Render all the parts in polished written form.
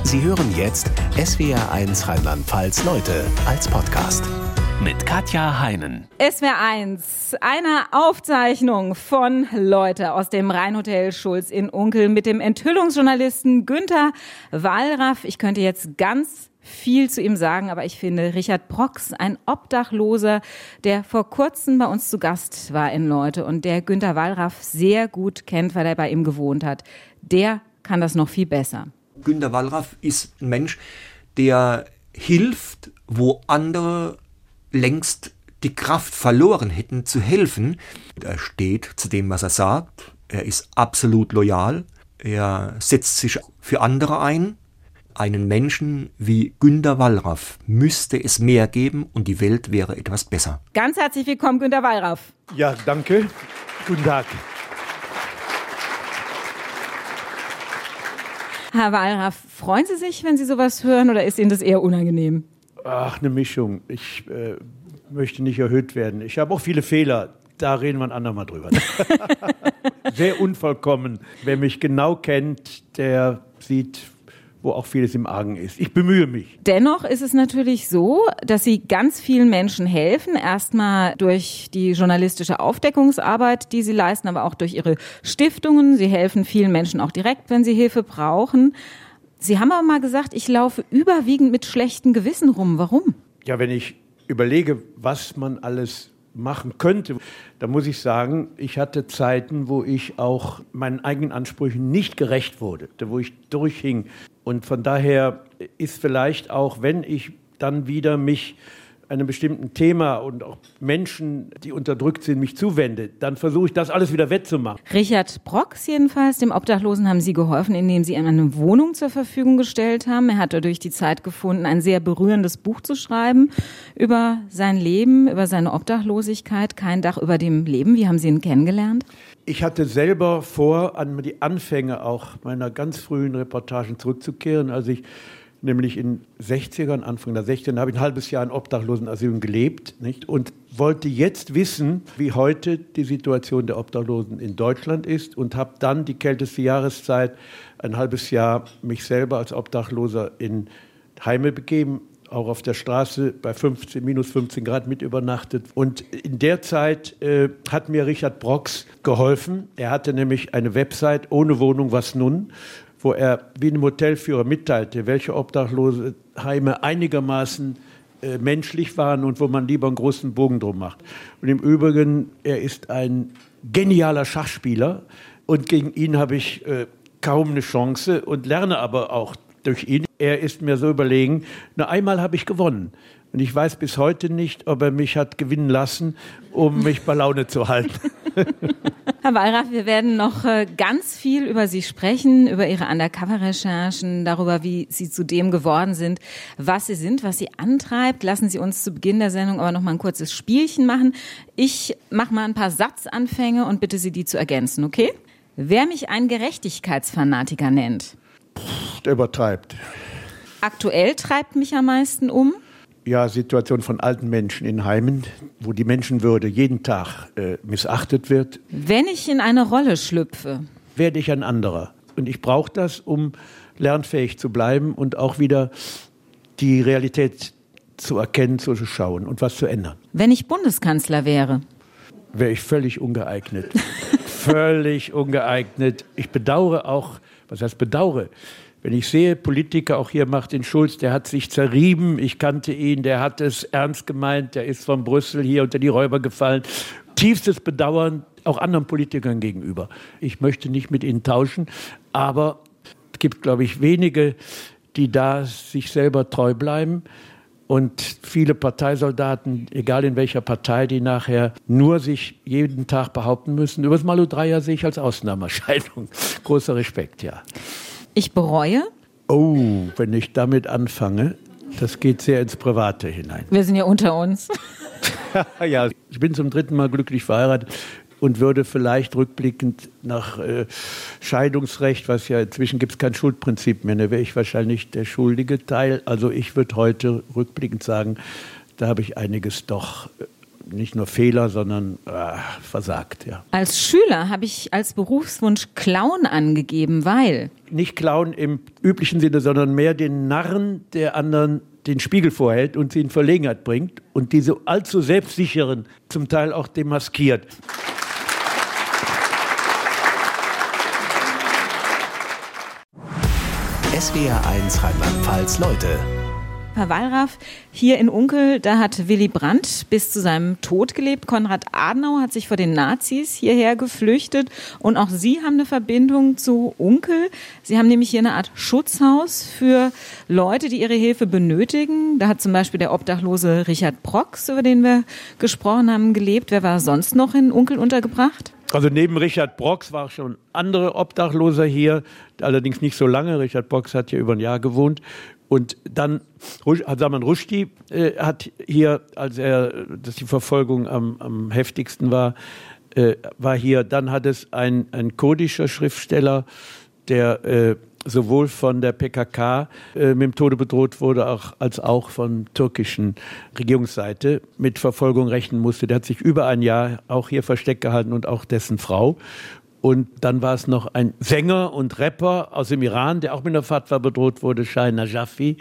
Sie hören jetzt SWR1 Rheinland-Pfalz Leute als Podcast mit Katja Heinen. SWR1, eine Aufzeichnung von Leute aus dem Rheinhotel Schulz in Unkel mit dem Enthüllungsjournalisten Günter Wallraff. Ich könnte jetzt ganz viel zu ihm sagen, aber ich finde Richard Brox, ein Obdachloser, der vor kurzem bei uns zu Gast war in Leute und der Günter Wallraff sehr gut kennt, weil er bei ihm gewohnt hat, der kann das noch viel besser. Günter Wallraff ist ein Mensch, der hilft, wo andere längst die Kraft verloren hätten, zu helfen. Er steht zu dem, was er sagt. Er ist absolut loyal. Er setzt sich für andere ein. Einen Menschen wie Günter Wallraff müsste es mehr geben und die Welt wäre etwas besser. Ganz herzlich willkommen, Günter Wallraff. Ja, danke. Guten Tag. Herr Wallraff, freuen Sie sich, wenn Sie sowas hören, oder ist Ihnen das eher unangenehm? Ach, eine Mischung. Ich möchte nicht erhöht werden. Ich habe auch viele Fehler. Da reden wir ein andermal drüber. Sehr unvollkommen. Wer mich genau kennt, der sieht, wo auch vieles im Argen ist. Ich bemühe mich. Dennoch ist es natürlich so, dass Sie ganz vielen Menschen helfen. Erstmal durch die journalistische Aufdeckungsarbeit, die Sie leisten, aber auch durch Ihre Stiftungen. Sie helfen vielen Menschen auch direkt, wenn sie Hilfe brauchen. Sie haben aber mal gesagt, ich laufe überwiegend mit schlechtem Gewissen rum. Warum? Ja, wenn ich überlege, was man alles machen könnte, da muss ich sagen, ich hatte Zeiten, wo ich auch meinen eigenen Ansprüchen nicht gerecht wurde, wo ich durchhing. Und von daher ist vielleicht auch, wenn ich dann wieder mich einem bestimmten Thema und auch Menschen, die unterdrückt sind, mich zuwende, dann versuche ich das alles wieder wettzumachen. Richard Brox jedenfalls, dem Obdachlosen, haben Sie geholfen, indem Sie ihm eine Wohnung zur Verfügung gestellt haben. Er hat dadurch die Zeit gefunden, ein sehr berührendes Buch zu schreiben über sein Leben, über seine Obdachlosigkeit, kein Dach über dem Leben. Wie haben Sie ihn kennengelernt? Ich hatte selber vor, an die Anfänge auch meiner ganz frühen Reportagen zurückzukehren, als ich nämlich in 60ern, Anfang der 60er, habe ich ein halbes Jahr in Obdachlosenasylen gelebt, nicht? Und wollte jetzt wissen, wie heute die Situation der Obdachlosen in Deutschland ist und habe dann die kälteste Jahreszeit, ein halbes Jahr, mich selber als Obdachloser in Heime begeben, auch auf der Straße bei minus 15 Grad mit übernachtet. Und in der Zeit hat mir Richard Brox geholfen. Er hatte nämlich eine Website, Ohne Wohnung, was nun?, wo er wie ein Hotelführer mitteilte, welche obdachlose Heime einigermaßen menschlich waren und wo man lieber einen großen Bogen drum macht. Und im Übrigen, er ist ein genialer Schachspieler und gegen ihn habe ich kaum eine Chance und lerne aber auch durch ihn. Er ist mir so überlegen, nur einmal habe ich gewonnen. Und ich weiß bis heute nicht, ob er mich hat gewinnen lassen, um mich bei Laune zu halten. Herr Wallraff, wir werden noch ganz viel über Sie sprechen, über Ihre Undercover-Recherchen, darüber, wie Sie zu dem geworden sind, was Sie sind, was Sie antreibt. Lassen Sie uns zu Beginn der Sendung aber noch mal ein kurzes Spielchen machen. Ich mache mal ein paar Satzanfänge und bitte Sie, die zu ergänzen, okay? Wer mich einen Gerechtigkeitsfanatiker nennt? Der übertreibt. Aktuell treibt mich am meisten um? Ja, Situation von alten Menschen in Heimen, wo die Menschenwürde jeden Tag missachtet wird. Wenn ich in eine Rolle schlüpfe, werde ich ein anderer. Und ich brauche das, um lernfähig zu bleiben und auch wieder die Realität zu erkennen, zu schauen und was zu ändern. Wenn ich Bundeskanzler wäre, wäre ich völlig ungeeignet. Völlig ungeeignet. Ich bedauere auch, was heißt bedauere? Wenn ich sehe, Politiker, auch hier Martin Schulz, der hat sich zerrieben, ich kannte ihn, der hat es ernst gemeint, der ist von Brüssel hier unter die Räuber gefallen. Tiefstes Bedauern auch anderen Politikern gegenüber. Ich möchte nicht mit ihnen tauschen, aber es gibt, glaube ich, wenige, die da sich selber treu bleiben. Und viele Parteisoldaten, egal in welcher Partei, die nachher nur sich jeden Tag behaupten müssen. Über das Malu-Dreyer sehe ich als Ausnahmeerscheinung. Großer Respekt, ja. Ich bereue? Oh, wenn ich damit anfange, das geht sehr ins Private hinein. Wir sind ja unter uns. Ja, ich bin zum 3. Mal glücklich verheiratet und würde vielleicht rückblickend nach Scheidungsrecht, was ja inzwischen gibt es kein Schuldprinzip mehr, da wäre ich wahrscheinlich der schuldige Teil. Also ich würde heute rückblickend sagen, da habe ich einiges doch nicht nur Fehler, sondern versagt. Ja. Als Schüler habe ich als Berufswunsch Clown angegeben, weil... Nicht Clown im üblichen Sinne, sondern mehr den Narren der anderen den Spiegel vorhält und sie in Verlegenheit bringt und diese allzu selbstsicheren zum Teil auch demaskiert. SWR1 Rheinland-Pfalz Leute. Herr Wallraff, hier in Unkel, da hat Willy Brandt bis zu seinem Tod gelebt. Konrad Adenauer hat sich vor den Nazis hierher geflüchtet. Und auch Sie haben eine Verbindung zu Unkel. Sie haben nämlich hier eine Art Schutzhaus für Leute, die ihre Hilfe benötigen. Da hat zum Beispiel der obdachlose Richard Brox, über den wir gesprochen haben, gelebt. Wer war sonst noch in Unkel untergebracht? Also neben Richard Brox war schon andere Obdachloser hier, allerdings nicht so lange. Richard Brox hat hier über ein Jahr gewohnt. Und dann Salman Rushdie hat hier, als die Verfolgung am heftigsten war hier. Dann hat es ein kurdischer Schriftsteller, der sowohl von der PKK mit dem Tode bedroht wurde, als auch von türkischen Regierungsseite mit Verfolgung rechnen musste. Der hat sich über ein Jahr auch hier versteckt gehalten und auch dessen Frau. Und dann war es noch ein Sänger und Rapper aus dem Iran, der auch mit einer Fatwa bedroht wurde, Shah Najafi,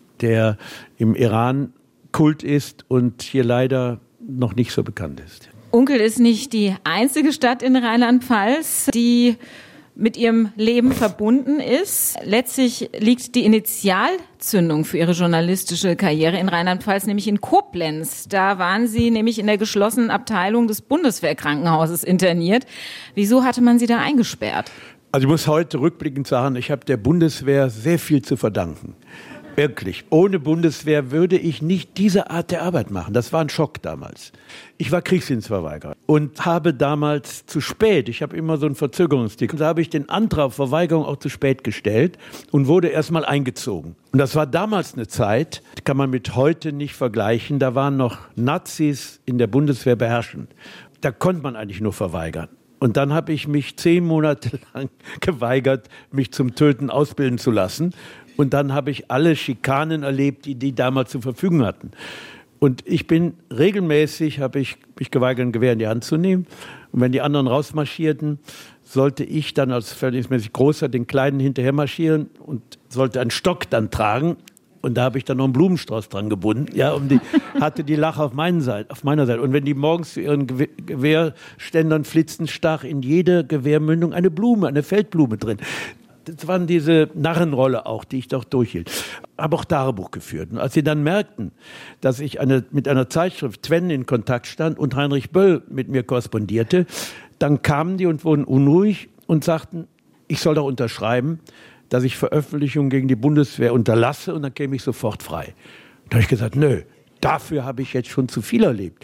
der im Iran Kult ist und hier leider noch nicht so bekannt ist. Unkel ist nicht die einzige Stadt in Rheinland-Pfalz, die mit ihrem Leben verbunden ist. Letztlich liegt die Initialzündung für Ihre journalistische Karriere in Rheinland-Pfalz nämlich in Koblenz. Da waren Sie nämlich in der geschlossenen Abteilung des Bundeswehrkrankenhauses interniert. Wieso hatte man Sie da eingesperrt? Also ich muss heute rückblickend sagen, ich habe der Bundeswehr sehr viel zu verdanken. Wirklich. Ohne Bundeswehr würde ich nicht diese Art der Arbeit machen. Das war ein Schock damals. Ich war Kriegsdienstverweigerer und habe damals zu spät, ich habe immer so einen Verzögerungstick, da habe ich den Antrag auf Verweigerung auch zu spät gestellt und wurde erstmal eingezogen. Und das war damals eine Zeit, die kann man mit heute nicht vergleichen, da waren noch Nazis in der Bundeswehr beherrschend. Da konnte man eigentlich nur verweigern. Und dann habe ich mich 10 Monate lang geweigert, mich zum Töten ausbilden zu lassen. Und dann habe ich alle Schikanen erlebt, die damals zur Verfügung hatten. Und ich bin regelmäßig, habe ich mich geweigert, ein Gewehr in die Hand zu nehmen. Und wenn die anderen rausmarschierten, sollte ich dann als verhältnismäßig Großer den Kleinen hinterher marschieren und sollte einen Stock dann tragen. Und da habe ich dann noch einen Blumenstrauß dran gebunden. Ja, hatte die Lache auf meiner Seite. Und wenn die morgens zu ihren Gewehrständern flitzten, stach in jede Gewehrmündung eine Blume, eine Feldblume drin. Das waren diese Narrenrolle auch, die ich doch durchhielt. Habe auch Tagebuch geführt. Und als sie dann merkten, dass ich mit einer Zeitschrift Twen in Kontakt stand und Heinrich Böll mit mir korrespondierte, dann kamen die und wurden unruhig und sagten, ich soll doch unterschreiben, dass ich Veröffentlichungen gegen die Bundeswehr unterlasse und dann käme ich sofort frei. Da habe ich gesagt, nö, dafür habe ich jetzt schon zu viel erlebt.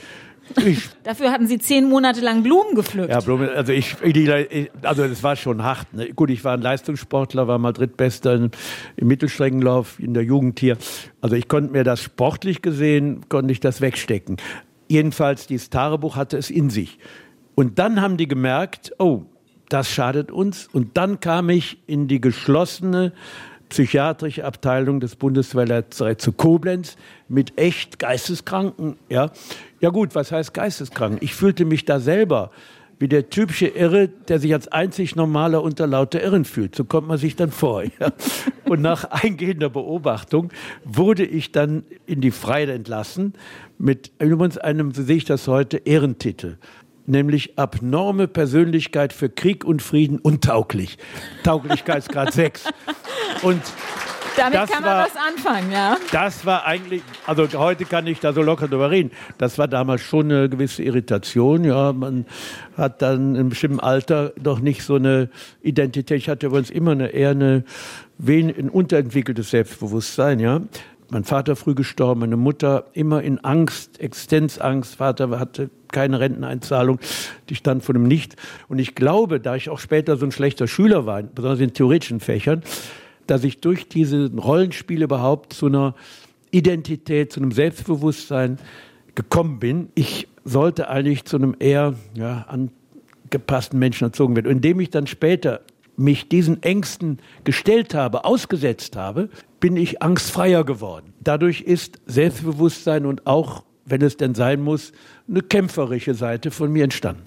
Dafür hatten Sie 10 Monate lang Blumen gepflückt. Ja, Blumen, also das war schon hart. Ne? Gut, ich war ein Leistungssportler, war mal Drittbester im Mittelstreckenlauf in der Jugend hier. Also ich konnte mir das sportlich gesehen, konnte ich das wegstecken. Jedenfalls, dieses Tagebuch hatte es in sich. Und dann haben die gemerkt, oh, das schadet uns. Und dann kam ich in die geschlossene psychiatrische Abteilung des Bundeswehrlazaretts zu Koblenz mit echt Geisteskranken. Ja gut, was heißt Geisteskranken? Ich fühlte mich da selber wie der typische Irre, der sich als einzig Normaler unter lauter Irren fühlt. So kommt man sich dann vor. Ja. Und nach eingehender Beobachtung wurde ich dann in die Freiheit entlassen mit übrigens einem, so sehe ich das heute, Ehrentitel. Nämlich abnorme Persönlichkeit für Krieg und Frieden untauglich. Tauglichkeitsgrad 6. Und damit kann man was anfangen, ja. Das war eigentlich, also heute kann ich da so locker drüber reden. Das war damals schon eine gewisse Irritation, ja. Man hat dann in einem bestimmten Alter noch nicht so eine Identität. Ich hatte übrigens immer ein unterentwickeltes Selbstbewusstsein, ja. Mein Vater früh gestorben, meine Mutter immer in Angst, Existenzangst. Vater hatte keine Renteneinzahlung, die stand vor dem Nicht. Und ich glaube, da ich auch später so ein schlechter Schüler war, besonders in theoretischen Fächern, dass ich durch diese Rollenspiele überhaupt zu einer Identität, zu einem Selbstbewusstsein gekommen bin. Ich sollte eigentlich zu einem eher angepassten Menschen erzogen werden. Und indem ich dann später mich diesen Ängsten gestellt habe, ausgesetzt habe, bin ich angstfreier geworden. Dadurch ist Selbstbewusstsein und auch wenn es denn sein muss, eine kämpferische Seite von mir entstanden.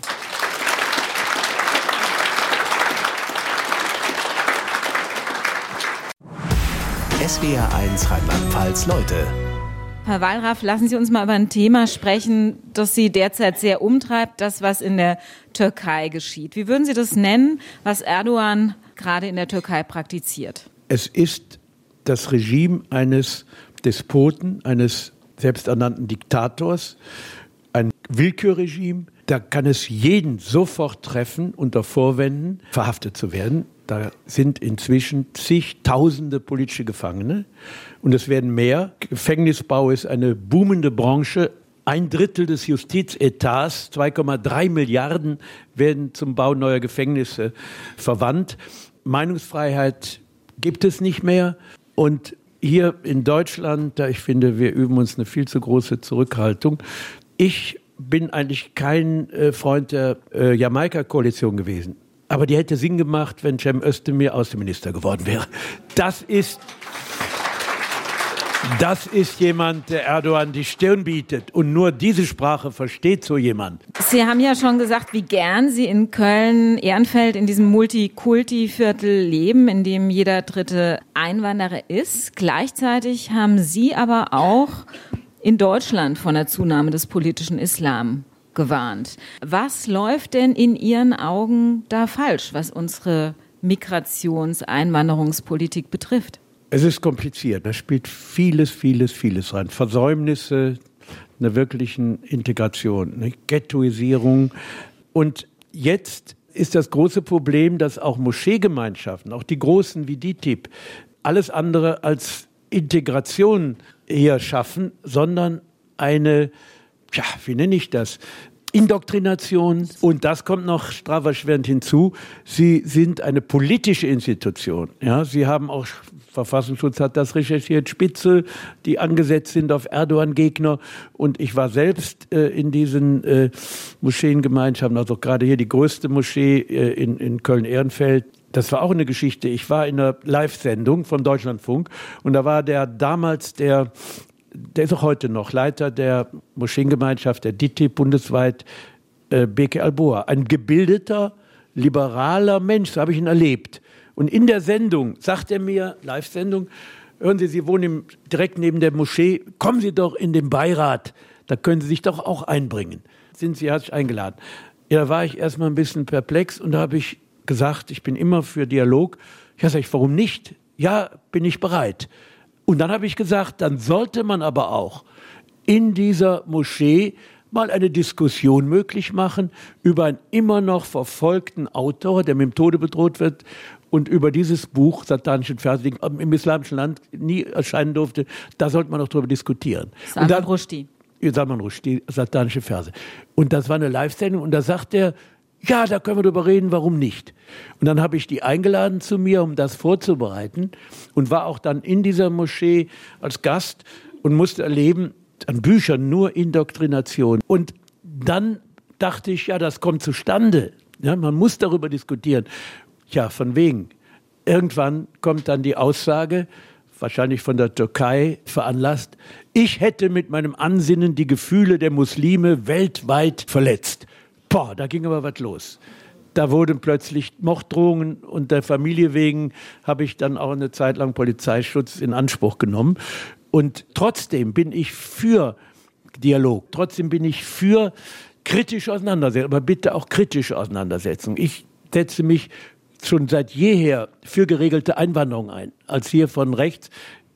SWR1 Rheinland-Pfalz Leute. Herr Wallraff, lassen Sie uns mal über ein Thema sprechen, das Sie derzeit sehr umtreibt, das, was in der Türkei geschieht. Wie würden Sie das nennen, was Erdogan gerade in der Türkei praktiziert? Es ist das Regime eines Despoten, eines selbsternannten Diktators, ein Willkürregime. Da kann es jeden sofort treffen, unter Vorwänden verhaftet zu werden. Da sind inzwischen zigtausende politische Gefangene und es werden mehr. Gefängnisbau ist eine boomende Branche. 1/3 des Justizetats, 2,3 Milliarden, werden zum Bau neuer Gefängnisse verwandt. Meinungsfreiheit gibt es nicht mehr. Und hier in Deutschland, da ich finde, wir üben uns eine viel zu große Zurückhaltung. Ich bin eigentlich kein Freund der Jamaika-Koalition gewesen. Aber die hätte Sinn gemacht, wenn Cem Özdemir Außenminister geworden wäre. Das ist jemand, der Erdogan die Stirn bietet. Und nur diese Sprache versteht so jemand. Sie haben ja schon gesagt, wie gern Sie in Köln-Ehrenfeld in diesem Multikulti-Viertel leben, in dem jeder dritte Einwanderer ist. Gleichzeitig haben Sie aber auch in Deutschland von der Zunahme des politischen Islam gewarnt. Was läuft denn in Ihren Augen da falsch, was unsere Einwanderungspolitik betrifft? Es ist kompliziert. Da spielt vieles rein. Versäumnisse einer wirklichen Integration, eine Ghettoisierung. Und jetzt ist das große Problem, dass auch Moscheegemeinschaften, auch die großen wie DİTİB, alles andere als Integration hier schaffen, sondern eine, wie nenne ich das? Indoktrination. Und das kommt noch strafverschwerend hinzu. Sie sind eine politische Institution. Ja, Sie haben auch, Verfassungsschutz hat das recherchiert, Spitzel, die angesetzt sind auf Erdogan-Gegner. Und ich war selbst in diesen Moscheengemeinschaften, also gerade hier die größte Moschee in Köln-Ehrenfeld. Das war auch eine Geschichte. Ich war in einer Live-Sendung vom Deutschlandfunk und da war der ist auch heute noch Leiter der Moscheengemeinschaft der DİTİB bundesweit, Beke Alboa. Ein gebildeter, liberaler Mensch, so habe ich ihn erlebt. Und in der Sendung sagt er mir, Live-Sendung, hören Sie, Sie wohnen direkt neben der Moschee, kommen Sie doch in den Beirat, da können Sie sich doch auch einbringen. Sind Sie herzlich eingeladen. Ja, da war ich erstmal ein bisschen perplex und da habe ich gesagt, ich bin immer für Dialog. Ja, sag ich, warum nicht? Ja, bin ich bereit. Und dann habe ich gesagt, dann sollte man aber auch in dieser Moschee mal eine Diskussion möglich machen über einen immer noch verfolgten Autor, der mit dem Tode bedroht wird, und über dieses Buch, Satanischen Verse, im islamischen Land nie erscheinen durfte. Da sollte man auch drüber diskutieren. Salman Rushdie, Satanische Verse. Und das war eine Live-Sendung und da sagt er, ja, da können wir drüber reden, warum nicht? Und dann habe ich die eingeladen zu mir, um das vorzubereiten und war auch dann in dieser Moschee als Gast und musste erleben, an Büchern nur Indoktrination. Und dann dachte ich, ja, das kommt zustande. Ja, man muss darüber diskutieren. Ja, von wegen. Irgendwann kommt dann die Aussage, wahrscheinlich von der Türkei veranlasst, ich hätte mit meinem Ansinnen die Gefühle der Muslime weltweit verletzt. Boah, da ging aber was los. Da wurden plötzlich Morddrohungen und der Familie wegen habe ich dann auch eine Zeit lang Polizeischutz in Anspruch genommen. Und trotzdem bin ich für Dialog, trotzdem bin ich für kritische Auseinandersetzung, aber bitte auch kritische Auseinandersetzung. Ich setze mich schon seit jeher für geregelte Einwanderung ein, als hier von rechts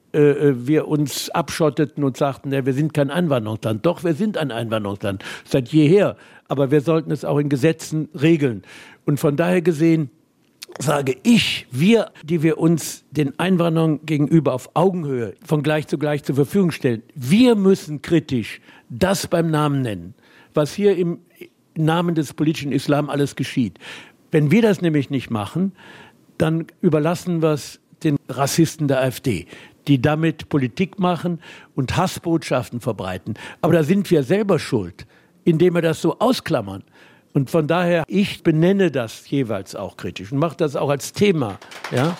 wir uns abschotteten und sagten, ja, wir sind kein Einwanderungsland. Doch, wir sind ein Einwanderungsland, seit jeher. Aber wir sollten es auch in Gesetzen regeln. Und von daher gesehen sage ich, wir, die wir uns den Einwanderern gegenüber auf Augenhöhe von gleich zu gleich zur Verfügung stellen, wir müssen kritisch das beim Namen nennen, was hier im Namen des politischen Islam alles geschieht. Wenn wir das nämlich nicht machen, dann überlassen wir es den Rassisten der AfD, die damit Politik machen und Hassbotschaften verbreiten. Aber da sind wir selber schuld, indem wir das so ausklammern. Und von daher, ich benenne das jeweils auch kritisch und mache das auch als Thema. Ja?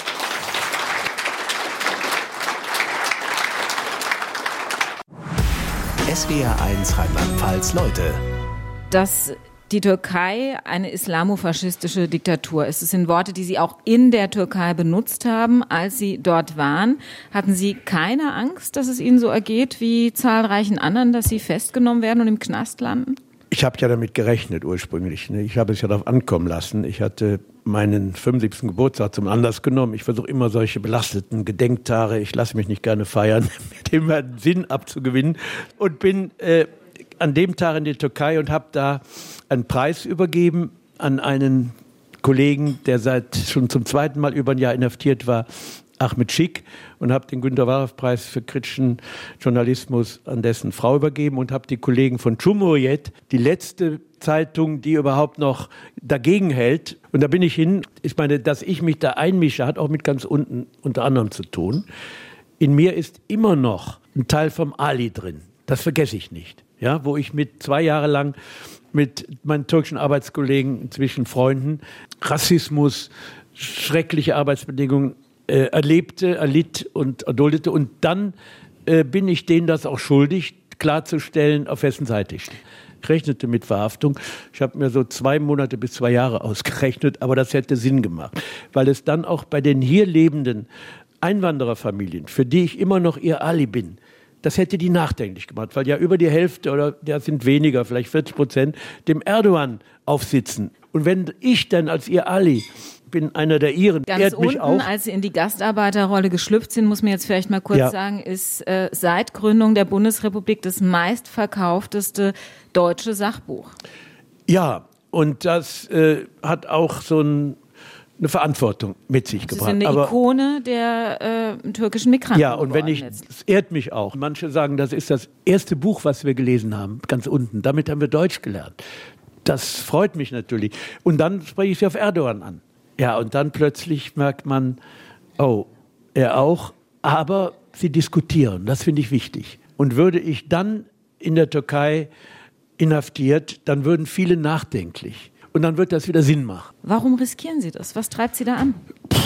SWR1 Rheinland-Pfalz Leute. Dass die Türkei eine islamofaschistische Diktatur ist. Es sind Worte, die Sie auch in der Türkei benutzt haben, als Sie dort waren. Hatten Sie keine Angst, dass es Ihnen so ergeht wie zahlreichen anderen, dass Sie festgenommen werden und im Knast landen? Ich habe ja damit gerechnet ursprünglich. Ich habe es ja darauf ankommen lassen. Ich hatte meinen 75. Geburtstag zum Anlass genommen. Ich versuche immer solche belasteten Gedenktage, ich lasse mich nicht gerne feiern, dem einen Sinn abzugewinnen. Und bin an dem Tag in die Türkei und habe da einen Preis übergeben an einen Kollegen, der schon zum zweiten Mal über ein Jahr inhaftiert war, Ahmet Schick, und habe den Günter-Wallraff-Preis für kritischen Journalismus an dessen Frau übergeben und habe die Kollegen von Cumhuriyet, die letzte Zeitung, die überhaupt noch dagegen hält, und da bin ich hin. Ich meine, dass ich mich da einmische, hat auch mit ganz unten unter anderem zu tun. In mir ist immer noch ein Teil vom Ali drin. Das vergesse ich nicht. Ja, wo ich 2 Jahre lang mit meinen türkischen Arbeitskollegen, inzwischen Freunden, Rassismus, schreckliche Arbeitsbedingungen erlitt und erduldete. Und dann bin ich denen das auch schuldig, klarzustellen, auf wessen Seite ich stehe. Ich rechnete mit Verhaftung. Ich habe mir so 2 Monate bis 2 Jahre ausgerechnet, aber das hätte Sinn gemacht, weil es dann auch bei den hier lebenden Einwandererfamilien, für die ich immer noch ihr Ali bin, das hätte die nachdenklich gemacht, weil ja über die Hälfte, oder das sind weniger, vielleicht 40%, dem Erdogan aufsitzen. Und wenn ich dann als ihr Ali bin, einer der Iren, ganz ehrt mich unten, auch. als Sie in die Gastarbeiterrolle geschlüpft sind, muss man jetzt vielleicht mal kurz sagen, ist seit Gründung der Bundesrepublik das meistverkaufteste deutsche Sachbuch. Ja, und das hat auch so eine Verantwortung mit sich gebracht. Sie sind eine Ikone der türkischen Migranten. Ja, und es ehrt mich auch. Manche sagen, das ist das erste Buch, was wir gelesen haben, ganz unten. Damit haben wir Deutsch gelernt. Das freut mich natürlich. Und dann spreche ich sie auf Erdogan an. Ja, und dann plötzlich merkt man, oh, er auch, aber sie diskutieren. Das finde ich wichtig. Und würde ich dann in der Türkei inhaftiert, dann würden viele nachdenklich. Und dann wird das wieder Sinn machen. Warum riskieren Sie das? Was treibt Sie da an?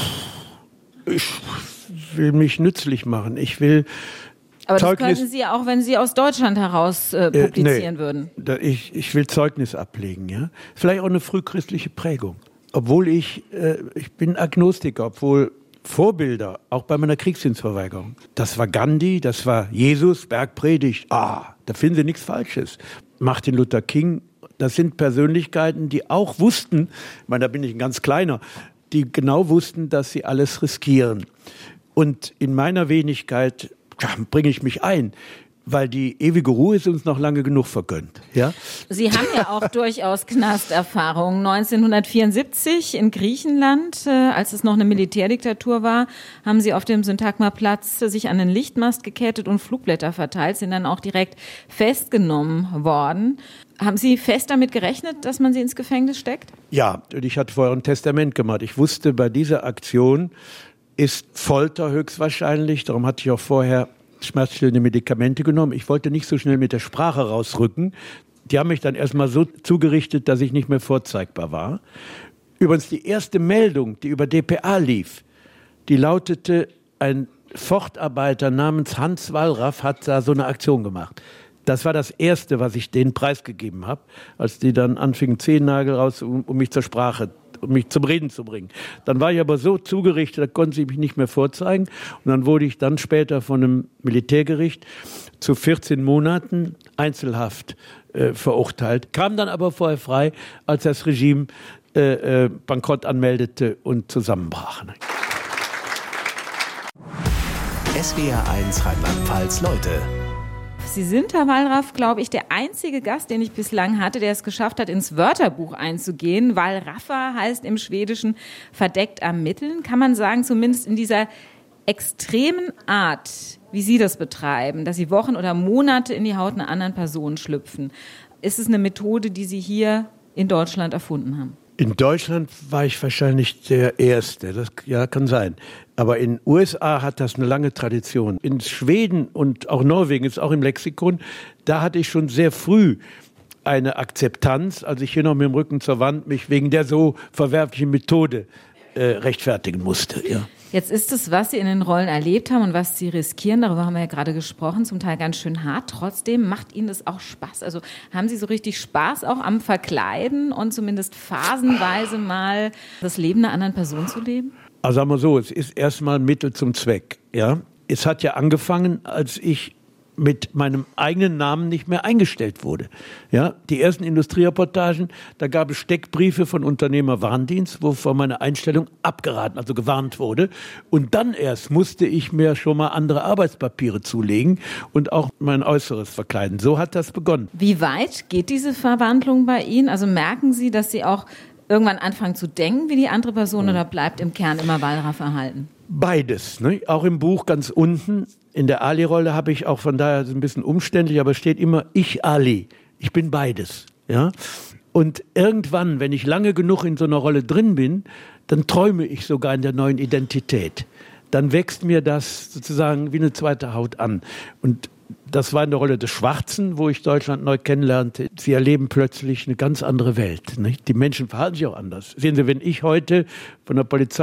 Ich will mich nützlich machen. Ich will aber das könnten Sie ja auch, wenn Sie aus Deutschland heraus publizieren würden. Ich will Zeugnis ablegen. Ja? Vielleicht auch eine frühchristliche Prägung. Obwohl ich bin Agnostiker, obwohl Vorbilder, auch bei meiner Kriegsdienstverweigerung. Das war Gandhi, das war Jesus, Bergpredigt. Da finden Sie nichts Falsches. Martin Luther King, das sind Persönlichkeiten, die auch wussten, ich meine, da bin ich ein ganz kleiner, die genau wussten, dass sie alles riskieren. Und in meiner Wenigkeit bringe ich mich ein, weil die ewige Ruhe ist uns noch lange genug vergönnt. Ja? Sie haben ja auch durchaus Knasterfahrung. 1974 in Griechenland, als es noch eine Militärdiktatur war, haben Sie auf dem Syntagma-Platz sich an den Lichtmast gekettet und Flugblätter verteilt, sind dann auch direkt festgenommen worden. Haben Sie fest damit gerechnet, dass man Sie ins Gefängnis steckt? Ja, und ich hatte vorher ein Testament gemacht. Ich wusste, bei dieser Aktion ist Folter höchstwahrscheinlich. Darum hatte ich auch vorher schmerzstillende Medikamente genommen. Ich wollte nicht so schnell mit der Sprache rausrücken. Die haben mich dann erstmal so zugerichtet, dass ich nicht mehr vorzeigbar war. Übrigens, die erste Meldung, die über dpa lief, die lautete, ein Fortarbeiter namens Hans Wallraff hat da so eine Aktion gemacht. Das war das Erste, was ich denen preisgegeben habe, als die dann anfingen, Zehennagel raus, um mich zur Sprache, um mich zum Reden zu bringen. Dann war ich aber so zugerichtet, da konnten sie mich nicht mehr vorzeigen. Und dann wurde ich dann später von einem Militärgericht zu 14 Monaten Einzelhaft verurteilt. Kam dann aber vorher frei, als das Regime Bankrott anmeldete und zusammenbrach. SWR1 Rheinland-Pfalz Leute. Sie sind, Herr Wallraff, glaube ich, der einzige Gast, den ich bislang hatte, der es geschafft hat, ins Wörterbuch einzugehen. Wallraffa heißt im Schwedischen verdeckt ermitteln. Kann man sagen, zumindest in dieser extremen Art, wie Sie das betreiben, dass Sie Wochen oder Monate in die Haut einer anderen Person schlüpfen. Ist es eine Methode, die Sie hier in Deutschland erfunden haben? In Deutschland war ich wahrscheinlich der Erste, das kann sein. Aber in den USA hat das eine lange Tradition. In Schweden und auch Norwegen ist auch im Lexikon, da hatte ich schon sehr früh eine Akzeptanz, als ich hier noch mit dem Rücken zur Wand mich wegen der so verwerflichen Methode rechtfertigen musste. Ja. Jetzt ist es, was Sie in den Rollen erlebt haben und was Sie riskieren, darüber haben wir ja gerade gesprochen, zum Teil ganz schön hart. Trotzdem macht Ihnen das auch Spaß. Also haben Sie so richtig Spaß auch am Verkleiden und zumindest phasenweise mal das Leben einer anderen Person zu leben? Also sagen wir so, es ist erstmal Mittel zum Zweck. Ja? Es hat ja angefangen, als ich mit meinem eigenen Namen nicht mehr eingestellt wurde. Ja, die ersten Industriereportagen, da gab es Steckbriefe von Unternehmerwarndienst, wo vor meiner Einstellung abgeraten, also gewarnt wurde. Und dann erst musste ich mir schon mal andere Arbeitspapiere zulegen und auch mein Äußeres verkleiden. So hat das begonnen. Wie weit geht diese Verwandlung bei Ihnen? Also merken Sie, dass Sie auch irgendwann anfangen zu denken wie die andere Person oder bleibt im Kern immer Wallraff erhalten? Beides, ne? Auch im Buch ganz unten. In der Ali-Rolle habe ich auch, von daher ist es ein bisschen umständlich, aber steht immer ich Ali. Ich bin beides. Ja? Und irgendwann, wenn ich lange genug in so einer Rolle drin bin, dann träume ich sogar in der neuen Identität. Dann wächst mir das sozusagen wie eine zweite Haut an. Und das war in der Rolle des Schwarzen, wo ich Deutschland neu kennenlernte. Sie erleben plötzlich eine ganz andere Welt. Nicht? Die Menschen verhalten sich auch anders. Sehen Sie, wenn ich heute von der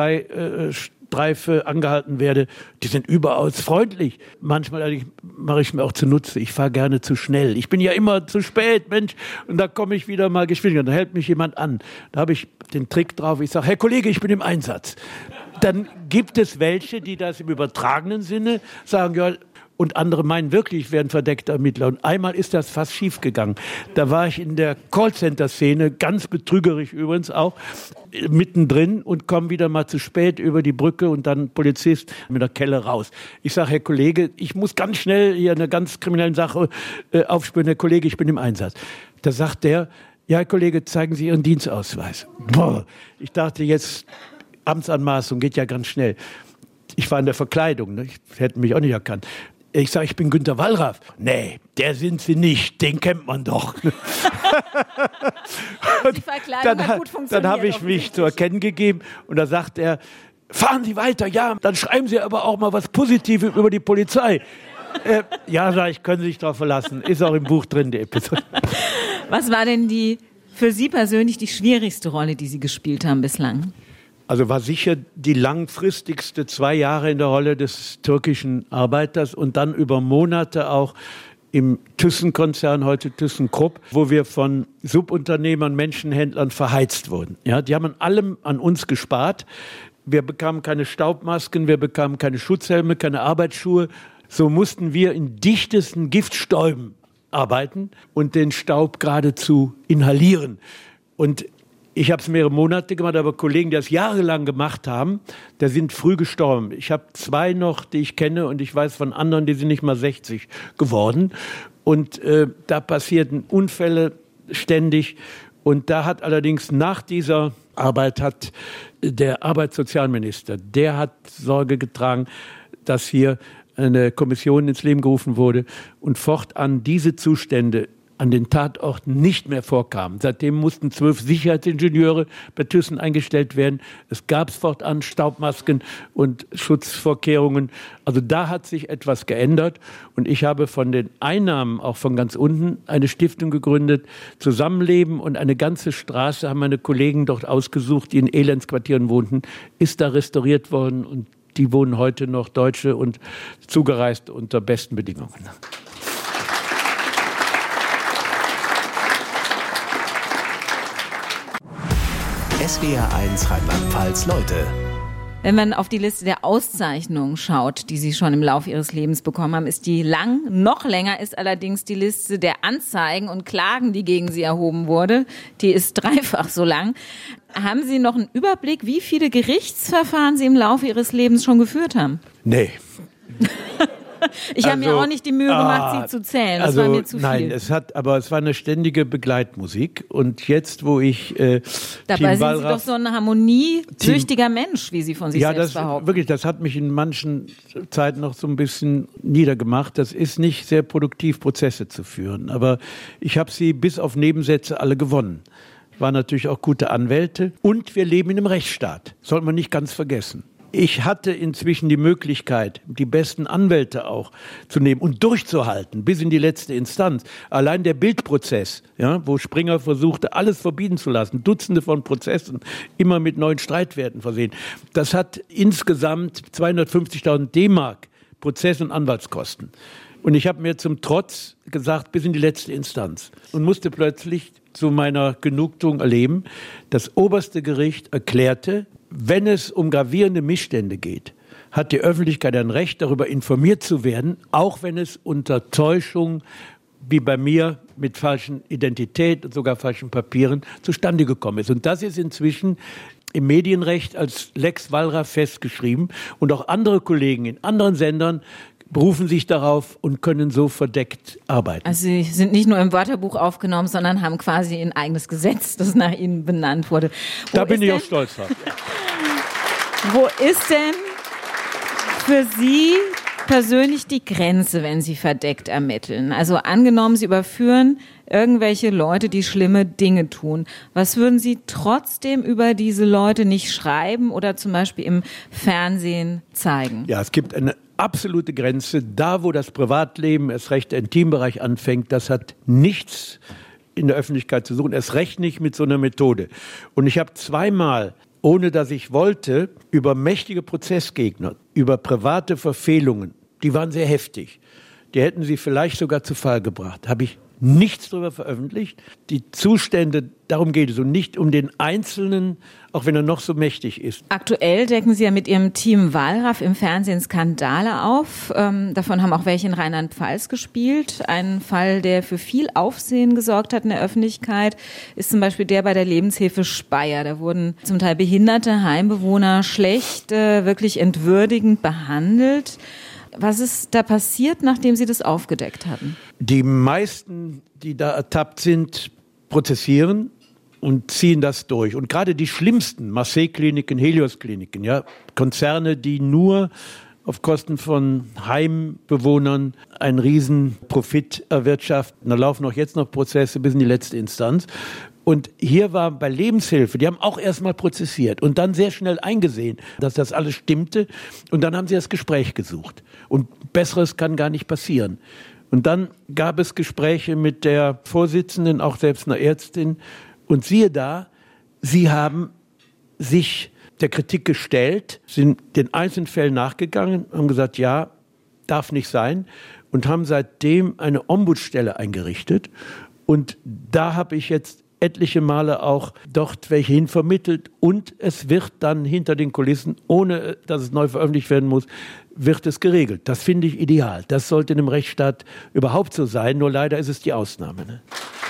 Polizeistreife angehalten werde, die sind überaus freundlich. Manchmal mache ich mir auch zunutze. Ich fahre gerne zu schnell. Ich bin ja immer zu spät, Mensch. Und da komme ich wieder mal geschwind. Und da hält mich jemand an. Da habe ich den Trick drauf. Ich sage, Herr Kollege, ich bin im Einsatz. Dann gibt es welche, die das im übertragenen Sinne sagen, ja, und andere meinen wirklich, ich wäre ein verdeckter Ermittler. Und einmal ist das fast schief gegangen. Da war ich in der Callcenter-Szene, ganz betrügerisch übrigens auch, mittendrin und komme wieder mal zu spät über die Brücke und dann Polizist mit der Kelle raus. Ich sage, Herr Kollege, ich muss ganz schnell hier eine ganz kriminelle Sache aufspüren. Herr Kollege, ich bin im Einsatz. Da sagt der, ja, Herr Kollege, zeigen Sie Ihren Dienstausweis. Boah, ich dachte jetzt, Amtsanmaßung geht ja ganz schnell. Ich war in der Verkleidung, ne? Ich hätte mich auch nicht erkannt. Ich sage, ich bin Günter Wallraff. Nee, der sind Sie nicht, den kennt man doch. Die Verkleidung hat gut funktioniert. Dann habe ich mich zu erkennen gegeben und da sagt er, fahren Sie weiter, ja, dann schreiben Sie aber auch mal was Positives über die Polizei. Ja, sag ich, können Sie sich darauf verlassen. Ist auch im Buch drin, die Episode. Was war denn für Sie persönlich die schwierigste Rolle, die Sie gespielt haben bislang? Also war sicher die langfristigste 2 Jahre in der Rolle des türkischen Arbeiters und dann über Monate auch im Thyssen-Konzern, heute ThyssenKrupp, wo wir von Subunternehmern, Menschenhändlern verheizt wurden. Ja, die haben an allem an uns gespart. Wir bekamen keine Staubmasken, wir bekamen keine Schutzhelme, keine Arbeitsschuhe. So mussten wir in dichtesten Giftstäuben arbeiten und den Staub geradezu inhalieren. Und ich habe es mehrere Monate gemacht, aber Kollegen, die das jahrelang gemacht haben, die sind früh gestorben. Ich habe 2 noch, die ich kenne und ich weiß von anderen, die sind nicht mal 60 geworden. Und da passierten Unfälle ständig. Und da hat allerdings nach dieser Arbeit der Arbeitssozialminister, der hat Sorge getragen, dass hier eine Kommission ins Leben gerufen wurde und fortan diese Zustände an den Tatorten nicht mehr vorkamen. Seitdem mussten 12 Sicherheitsingenieure bei Thyssen eingestellt werden. Es gab fortan Staubmasken und Schutzvorkehrungen. Also da hat sich etwas geändert. Und ich habe von den Einnahmen, auch von ganz unten, eine Stiftung gegründet. Zusammenleben und eine ganze Straße haben meine Kollegen dort ausgesucht, die in Elendsquartieren wohnten, ist da restauriert worden. Und die wohnen heute noch Deutsche und zugereist unter besten Bedingungen. SWR1 Rheinland-Pfalz Leute. Wenn man auf die Liste der Auszeichnungen schaut, die Sie schon im Laufe Ihres Lebens bekommen haben, ist die lang. Noch länger ist allerdings die Liste der Anzeigen und Klagen, die gegen Sie erhoben wurde. Die ist 3-fach so lang. Haben Sie noch einen Überblick, wie viele Gerichtsverfahren Sie im Laufe Ihres Lebens schon geführt haben? Nee. Ich habe mir auch nicht die Mühe gemacht, sie zu zählen. Das war mir zu viel. Nein, es war eine ständige Begleitmusik. Und jetzt, wo ich dabei sind Sie doch so ein harmoniesüchtiger Mensch, wie Sie von sich selbst behaupten. Wirklich, das hat mich in manchen Zeiten noch so ein bisschen niedergemacht. Das ist nicht sehr produktiv, Prozesse zu führen. Aber ich habe sie bis auf Nebensätze alle gewonnen. Waren natürlich auch gute Anwälte. Und wir leben in einem Rechtsstaat. Sollte man nicht ganz vergessen. Ich hatte inzwischen die Möglichkeit, die besten Anwälte auch zu nehmen und durchzuhalten bis in die letzte Instanz. Allein der Bildprozess, ja, wo Springer versuchte, alles verbieten zu lassen, Dutzende von Prozessen, immer mit neuen Streitwerten versehen. Das hat insgesamt 250.000 D-Mark Prozess- und Anwaltskosten. Und ich habe mir zum Trotz gesagt, bis in die letzte Instanz. Und musste plötzlich zu meiner Genugtuung erleben, das oberste Gericht erklärte, wenn es um gravierende Missstände geht, hat die Öffentlichkeit ein Recht, darüber informiert zu werden, auch wenn es unter Täuschung, wie bei mir, mit falschen Identität und sogar falschen Papieren zustande gekommen ist. Und das ist inzwischen im Medienrecht als Lex Wallraff festgeschrieben. Und auch andere Kollegen in anderen Sendern berufen sich darauf und können so verdeckt arbeiten. Also Sie sind nicht nur im Wörterbuch aufgenommen, sondern haben quasi ein eigenes Gesetz, das nach Ihnen benannt wurde. Da bin ich auch stolz drauf. Wo ist denn für Sie persönlich die Grenze, wenn Sie verdeckt ermitteln? Also angenommen, Sie überführen irgendwelche Leute, die schlimme Dinge tun. Was würden Sie trotzdem über diese Leute nicht schreiben oder zum Beispiel im Fernsehen zeigen? Ja, es gibt eine absolute Grenze. Da, wo das Privatleben, erst recht der Intimbereich anfängt, das hat nichts in der Öffentlichkeit zu suchen, erst recht nicht mit so einer Methode. Und ich habe zweimal, ohne dass ich wollte, über mächtige Prozessgegner, über private Verfehlungen, die waren sehr heftig, die hätten sie vielleicht sogar zu Fall gebracht, habe ich nichts darüber veröffentlicht. Die Zustände, darum geht es, und nicht um den Einzelnen, auch wenn er noch so mächtig ist. Aktuell decken Sie ja mit Ihrem Team Wallraff im Fernsehen Skandale auf. Davon haben auch welche in Rheinland-Pfalz gespielt. Ein Fall, der für viel Aufsehen gesorgt hat in der Öffentlichkeit, ist zum Beispiel der bei der Lebenshilfe Speyer. Da wurden zum Teil behinderte Heimbewohner schlecht, wirklich entwürdigend behandelt. Was ist da passiert, nachdem Sie das aufgedeckt hatten? Die meisten, die da ertappt sind, prozessieren und ziehen das durch. Und gerade die schlimmsten, Marseille-Kliniken, Helios-Kliniken, ja, Konzerne, die nur auf Kosten von Heimbewohnern einen riesen Profit erwirtschaften. Da laufen auch jetzt noch Prozesse bis in die letzte Instanz. Und hier war bei Lebenshilfe, die haben auch erstmal prozessiert und dann sehr schnell eingesehen, dass das alles stimmte. Und dann haben sie das Gespräch gesucht. Und Besseres kann gar nicht passieren. Und dann gab es Gespräche mit der Vorsitzenden, auch selbst einer Ärztin. Und siehe da, sie haben sich der Kritik gestellt, sind den einzelnen Fällen nachgegangen, haben gesagt, ja, darf nicht sein. Und haben seitdem eine Ombudsstelle eingerichtet. Und da habe ich jetzt etliche Male auch dort welche hin vermittelt und es wird dann hinter den Kulissen, ohne dass es neu veröffentlicht werden muss, wird es geregelt. Das finde ich ideal. Das sollte in einem Rechtsstaat überhaupt so sein, nur leider ist es die Ausnahme. Ne?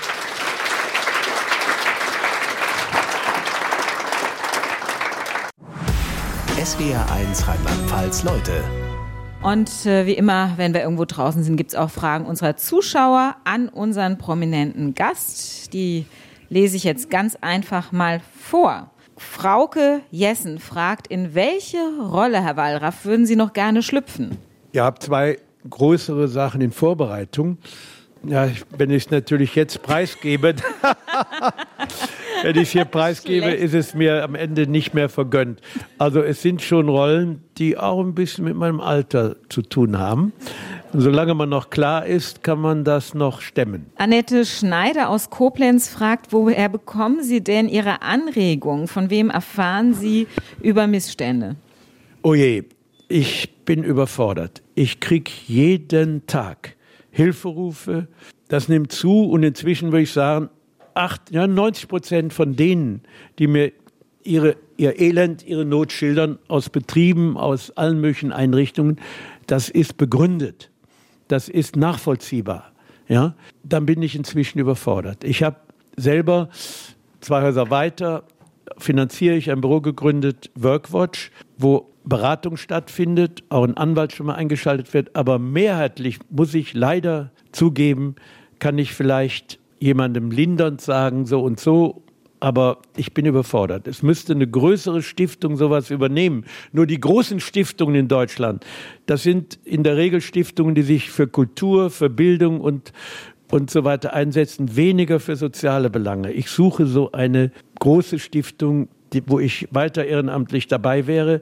SWR1 Rheinland-Pfalz Leute. Und wie immer, wenn wir irgendwo draußen sind, gibt es auch Fragen unserer Zuschauer an unseren prominenten Gast. Die lese ich jetzt ganz einfach mal vor. Frauke Jessen fragt, in welche Rolle, Herr Wallraff, würden Sie noch gerne schlüpfen? Ich habe 2 größere Sachen in Vorbereitung. Ja, wenn ich es natürlich jetzt preisgebe, wenn ich es hier preisgebe, ist es mir am Ende nicht mehr vergönnt. Also es sind schon Rollen, die auch ein bisschen mit meinem Alter zu tun haben. Und solange man noch klar ist, kann man das noch stemmen. Annette Schneider aus Koblenz fragt, woher bekommen Sie denn Ihre Anregungen? Von wem erfahren Sie über Missstände? Oh je, ich bin überfordert. Ich kriege jeden Tag Hilferufe. Das nimmt zu und inzwischen würde ich sagen, 90% von denen, die mir ihr Elend, ihre Not schildern, aus Betrieben, aus allen möglichen Einrichtungen, das ist begründet. Das ist nachvollziehbar. Ja? Dann bin ich inzwischen überfordert. Ich habe selber 2 Häuser weiter, finanziere ich ein Büro gegründet, Workwatch, wo Beratung stattfindet, auch ein Anwalt schon mal eingeschaltet wird. Aber mehrheitlich, muss ich leider zugeben, kann ich vielleicht jemandem lindernd sagen, so und so, aber ich bin überfordert. Es müsste eine größere Stiftung sowas übernehmen. Nur die großen Stiftungen in Deutschland, das sind in der Regel Stiftungen, die sich für Kultur, für Bildung und so weiter einsetzen, weniger für soziale Belange. Ich suche so eine große Stiftung, wo ich weiter ehrenamtlich dabei wäre,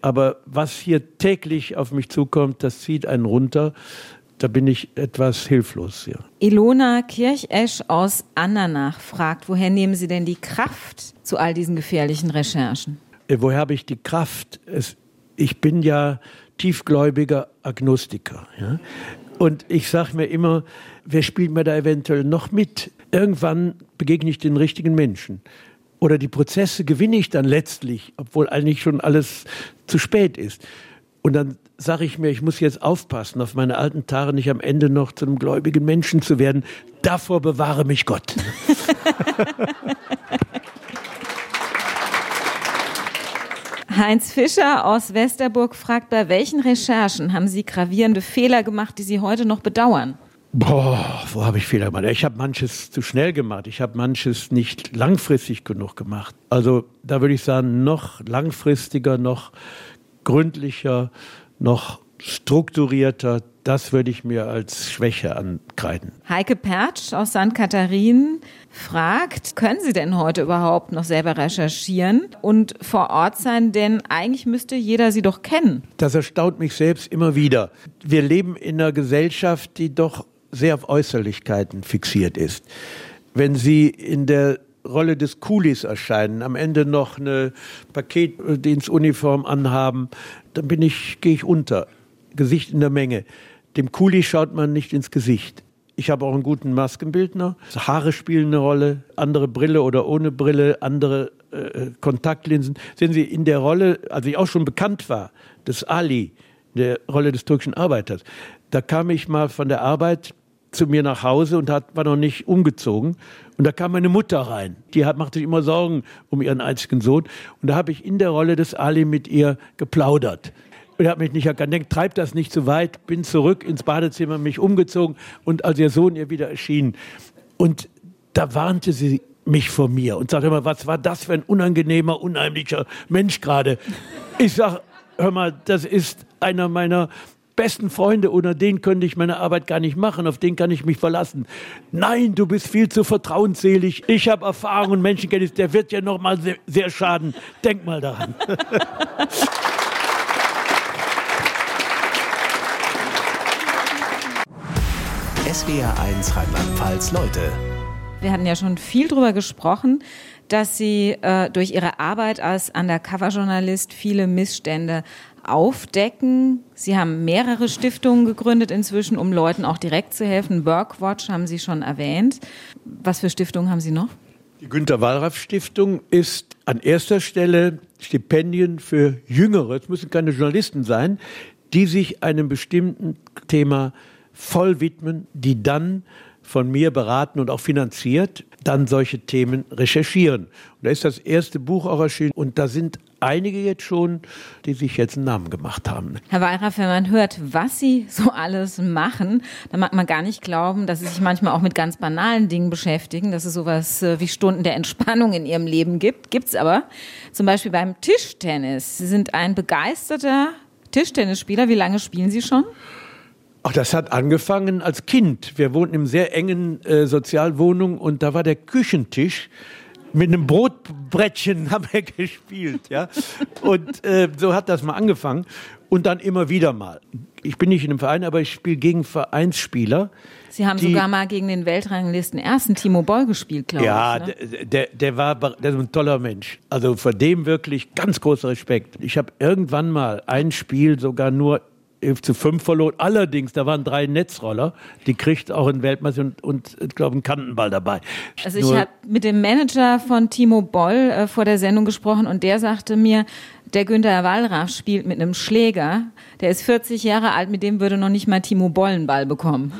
Aber was hier täglich auf mich zukommt, das zieht einen runter. Da bin ich etwas hilflos. Ja. Ilona Kirchesch aus Andernach fragt, woher nehmen Sie denn die Kraft zu all diesen gefährlichen Recherchen? Woher habe ich die Kraft? Ich bin ja tiefgläubiger Agnostiker. Ja? Und ich sage mir immer, wer spielt mir da eventuell noch mit? Irgendwann begegne ich den richtigen Menschen. Oder die Prozesse gewinne ich dann letztlich, obwohl eigentlich schon alles zu spät ist. Und dann sage ich mir, ich muss jetzt aufpassen, auf meine alten Tage nicht am Ende noch zu einem gläubigen Menschen zu werden. Davor bewahre mich Gott. Heinz Fischer aus Westerburg fragt, bei welchen Recherchen haben Sie gravierende Fehler gemacht, die Sie heute noch bedauern? Wo habe ich Fehler gemacht? Ich habe manches zu schnell gemacht. Ich habe manches nicht langfristig genug gemacht. Also da würde ich sagen, noch langfristiger, noch gründlicher, noch strukturierter, das würde ich mir als Schwäche ankreiden. Heike Pertsch aus St. Katharinen fragt, können Sie denn heute überhaupt noch selber recherchieren und vor Ort sein? Denn eigentlich müsste jeder Sie doch kennen. Das erstaunt mich selbst immer wieder. Wir leben in einer Gesellschaft, die doch sehr auf Äußerlichkeiten fixiert ist. Wenn Sie in der Rolle des Kulis erscheinen, am Ende noch eine Paketdienstuniform anhaben, dann gehe ich unter. Gesicht in der Menge. Dem Kuli schaut man nicht ins Gesicht. Ich habe auch einen guten Maskenbildner. Haare spielen eine Rolle, andere Brille oder ohne Brille, andere Kontaktlinsen. Sehen Sie, in der Rolle, als ich auch schon bekannt war, des Ali, der Rolle des türkischen Arbeiters, da kam ich mal von der Arbeit zu mir nach Hause und war noch nicht umgezogen. Und da kam meine Mutter rein. Die machte sich immer Sorgen um ihren einzigen Sohn. Und da habe ich in der Rolle des Ali mit ihr geplaudert. Und er hat mich nicht erkannt. Denkt, treib das nicht zu weit. Bin zurück ins Badezimmer, mich umgezogen. Und als ihr Sohn ihr wieder erschien. Und da warnte sie mich vor mir und sagte immer, was war das für ein unangenehmer, unheimlicher Mensch gerade? Ich sag, hör mal, das ist einer meiner besten Freunde, ohne den könnte ich meine Arbeit gar nicht machen, auf den kann ich mich verlassen. Nein, du bist viel zu vertrauensselig, ich habe Erfahrung und Menschenkenntnis, der wird ja noch mal sehr, sehr schaden. Denk mal daran. SWR1 Rheinland-Pfalz Leute. Wir hatten ja schon viel drüber gesprochen, dass Sie durch Ihre Arbeit als Undercover-Journalist viele Missstände aufdecken. Sie haben mehrere Stiftungen gegründet inzwischen, um Leuten auch direkt zu helfen. Workwatch haben Sie schon erwähnt. Was für Stiftungen haben Sie noch? Die Günter-Wallraff-Stiftung ist an erster Stelle Stipendien für Jüngere, es müssen keine Journalisten sein, die sich einem bestimmten Thema voll widmen, die dann von mir beraten und auch finanziert, dann solche Themen recherchieren. Und da ist das erste Buch auch erschienen und da sind einige jetzt schon, die sich jetzt einen Namen gemacht haben. Herr Wallraff, wenn man hört, was Sie so alles machen, dann mag man gar nicht glauben, dass Sie sich manchmal auch mit ganz banalen Dingen beschäftigen, dass es sowas wie Stunden der Entspannung in Ihrem Leben gibt. Gibt's aber. Zum Beispiel beim Tischtennis. Sie sind ein begeisterter Tischtennisspieler. Wie lange spielen Sie schon? Ach, das hat angefangen als Kind. Wir wohnten in sehr engen Sozialwohnung und da war der Küchentisch mit einem Brotbrettchen haben wir gespielt, ja. Und so hat das mal angefangen und dann immer wieder mal. Ich bin nicht in einem Verein, aber ich spiele gegen Vereinsspieler. Sie haben sogar mal gegen den Weltranglisten ersten Timo Boll gespielt, glaube ich. Ja, ne? der ist ein toller Mensch. Also vor dem wirklich ganz großer Respekt. Ich habe irgendwann mal ein Spiel sogar nur 11:5 verloren. Allerdings, da waren 3 Netzroller, die kriegt auch ein Weltmeister und ich glaube, einen Kantenball dabei. Also ich habe mit dem Manager von Timo Boll vor der Sendung gesprochen und der sagte mir, der Günter Wallraff spielt mit einem Schläger, der ist 40 Jahre alt, mit dem würde noch nicht mal Timo Boll einen Ball bekommen.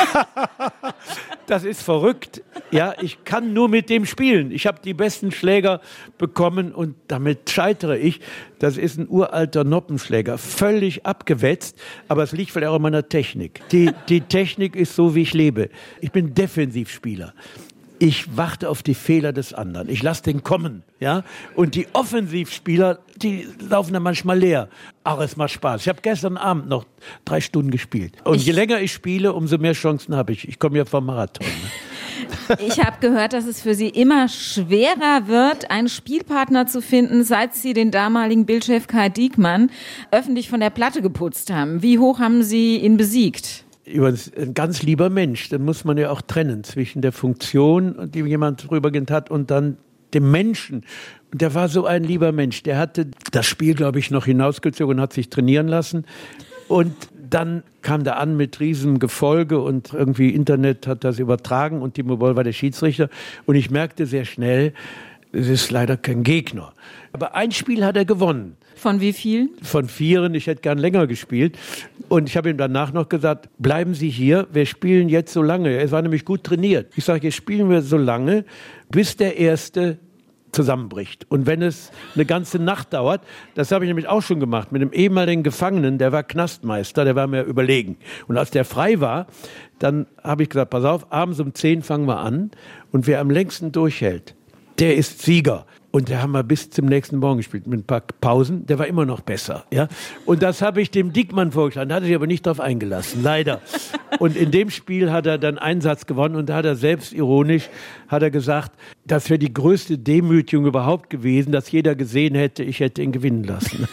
Das ist verrückt. Ja, ich kann nur mit dem spielen. Ich habe die besten Schläger bekommen und damit scheitere ich. Das ist ein uralter Noppenschläger, völlig abgewetzt, aber es liegt vielleicht auch an meiner Technik. Die Technik ist so, wie ich lebe. Ich bin Defensivspieler. Ich warte auf die Fehler des anderen. Ich lasse den kommen, ja. Und die Offensivspieler, die laufen dann manchmal leer. Ach, es macht Spaß. Ich habe gestern Abend noch 3 Stunden gespielt. Und je länger ich spiele, umso mehr Chancen habe ich. Ich komme ja vom Marathon. Ne? Ich habe gehört, dass es für Sie immer schwerer wird, einen Spielpartner zu finden, seit Sie den damaligen Bildchef Kai Diekmann öffentlich von der Platte geputzt haben. Wie hoch haben Sie ihn besiegt? Übrigens, ein ganz lieber Mensch. Dann muss man ja auch trennen zwischen der Funktion, die jemand vorübergehend hat, und dann dem Menschen. Und der war so ein lieber Mensch. Der hatte das Spiel, glaube ich, noch hinausgezogen und hat sich trainieren lassen. Und dann kam der an mit riesigem Gefolge und irgendwie Internet hat das übertragen und Timo Boll war der Schiedsrichter. Und ich merkte sehr schnell, es ist leider kein Gegner. Aber ein Spiel hat er gewonnen. Von wie viel? Von 4. Ich hätte gern länger gespielt. Und ich habe ihm danach noch gesagt, bleiben Sie hier, wir spielen jetzt so lange. Er war nämlich gut trainiert. Ich sage, jetzt spielen wir so lange, bis der Erste zusammenbricht. Und wenn es eine ganze Nacht dauert, das habe ich nämlich auch schon gemacht, mit einem ehemaligen Gefangenen, der war Knastmeister, der war mir überlegen. Und als der frei war, dann habe ich gesagt, pass auf, abends um 10 fangen wir an und wer am längsten durchhält, der ist Sieger. Und da haben wir bis zum nächsten Morgen gespielt, mit ein paar Pausen. Der war immer noch besser. Ja? Und das habe ich dem Diekmann vorgeschlagen. Da hat er sich aber nicht drauf eingelassen, leider. Und in dem Spiel hat er dann einen Satz gewonnen und da hat er selbstironisch gesagt, das wäre die größte Demütigung überhaupt gewesen, dass jeder gesehen hätte, ich hätte ihn gewinnen lassen.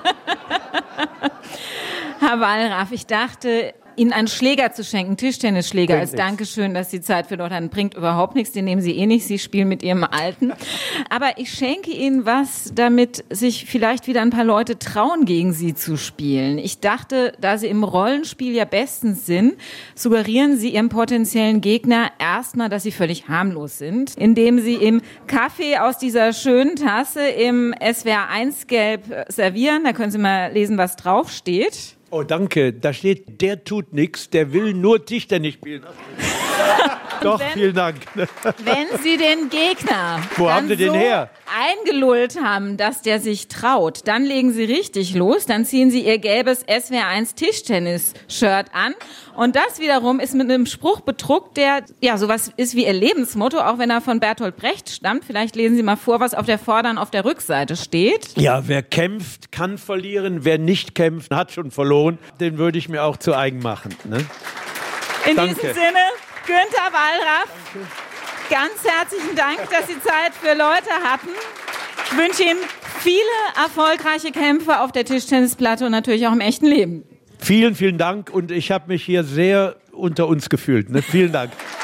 Herr Wallraff, ich dachte, Ihnen einen Schläger zu schenken, Tischtennisschläger, als Dankeschön, dass Sie Zeit für dort haben, bringt überhaupt nichts, den nehmen Sie eh nicht, Sie spielen mit Ihrem Alten. Aber ich schenke Ihnen was, damit sich vielleicht wieder ein paar Leute trauen, gegen Sie zu spielen. Ich dachte, da Sie im Rollenspiel ja bestens sind, suggerieren Sie Ihrem potenziellen Gegner erstmal, dass Sie völlig harmlos sind, indem Sie ihm Kaffee aus dieser schönen Tasse im SWR1 Gelb servieren. Da können Sie mal lesen, was draufsteht. Oh, danke. Da steht, der tut nichts, der will nur Tischtennis spielen. Doch, vielen Dank. Wenn Sie den Gegner Wo haben Sie den her? eingelullt haben, dass der sich traut, dann legen Sie richtig los, dann ziehen Sie Ihr gelbes SWR1 Tischtennis-Shirt an und das wiederum ist mit einem Spruch bedruckt, der ja sowas ist wie Ihr Lebensmotto, auch wenn er von Bertolt Brecht stammt. Vielleicht lesen Sie mal vor, was auf der Vorder- und auf der Rückseite steht. Ja, wer kämpft, kann verlieren. Wer nicht kämpft, hat schon verloren. Den würde ich mir auch zu eigen machen. Ne? In Danke. diesem Sinne, Günther Wallraff, ganz herzlichen Dank, dass Sie Zeit für Leute hatten. Ich wünsche Ihnen viele erfolgreiche Kämpfe auf der Tischtennisplatte und natürlich auch im echten Leben. Vielen, vielen Dank und ich habe mich hier sehr unter uns gefühlt. Ne? Vielen Dank.